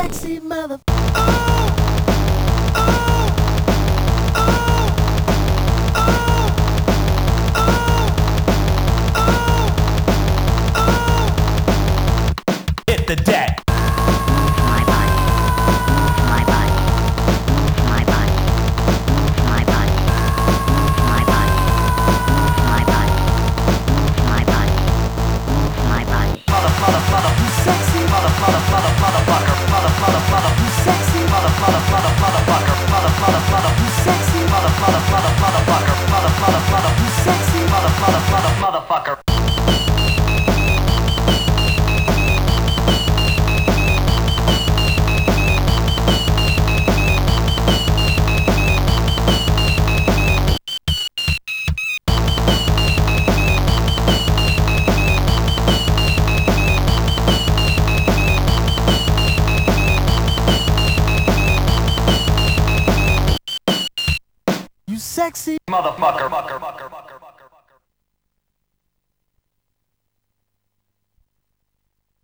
sexy mother. Oh, oh, oh, oh, oh, oh. Hit the deck. My body. My body. My body. My body. My body. My body. My body. My body. You sexy Motherfucker. You sexy Motherfucker. You sexy You sexy Motherfucker. You sexy Motherfucker.